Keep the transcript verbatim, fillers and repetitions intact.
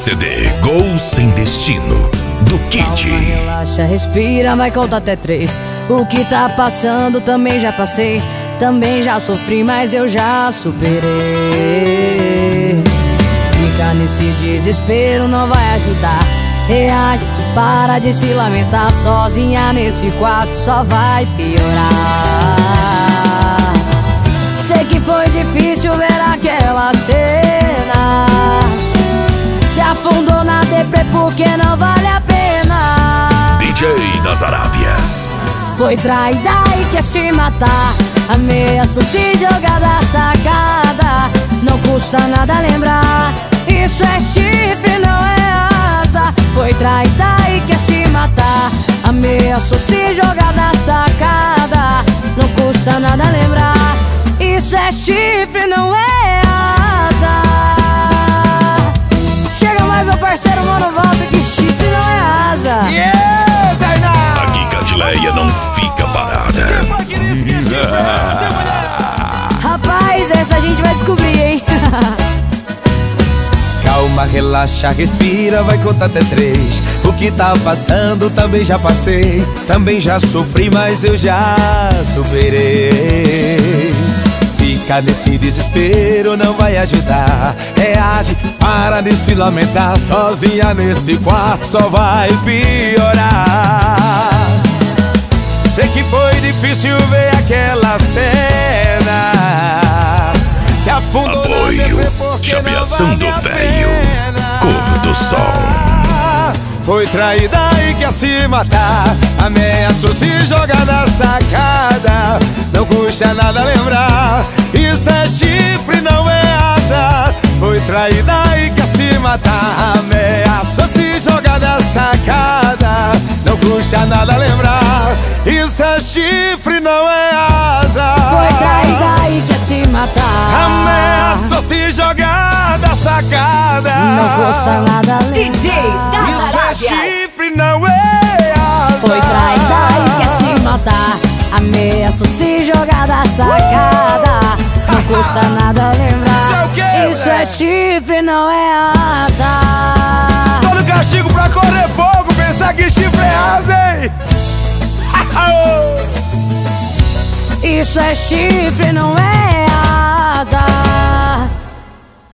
C D Gol Sem Destino, do Kid. Relaxa, respira, vai contar até três. O que tá passando também já passei. Também já sofri, mas eu já superei. Ficar nesse desespero não vai ajudar. Reage, para de se lamentar. Sozinha nesse quarto só vai piorar. Sei que foi difícil ver aquela cena. Se afundou na deprê porque não vale a pena. D J das Arábias. Foi traída e quer se matar. Ameaçou se jogar da sacada. Não custa nada lembrar. Isso é chifre, não é asa. Foi traída e quer se matar. Ameaçou se jogar da sacada. Não custa nada lembrar. Isso é chifre, não é asa. Chega mais, meu parceiro, mano, volta que chifre não é asa. Yeah, Tainá! Aqui Catileia não fica parada. Rapaz, essa a gente vai descobrir, hein? Calma, relaxa, respira, vai contar até três. O que tá passando também já passei. Também já sofri, mas eu já superei. Ficar nesse desespero não vai ajudar. Reage, para de se lamentar. Sozinha nesse quarto só vai piorar. Sei que foi difícil ver aquela cena. Se afundou. Apoio, chapeação do velho, cor do sol. Foi traída e quer se matar. Ameaçou se jogar na sacada. Não custa nada lembrar. Isso é chifre, não é asa. Foi traída e quer se matar. Ameaçou se jogar na sacada. Não custa nada lembrar. Isso é chifre, não é asa. Foi traída e quer se matar. Ameaçou se jogar da sacada. Não custa nada lembrar. D J das Isso é Arábias. chifre, não é asa. Foi traída e quer se matar. Ameaçou se jogar da sacada. Não custa nada lembrar. Isso é o quê, Isso é moleque? chifre, não é asa. Todo castigo pra correr fogo, pensar que chifre é asa, hein? Isso é chifre, não é asa.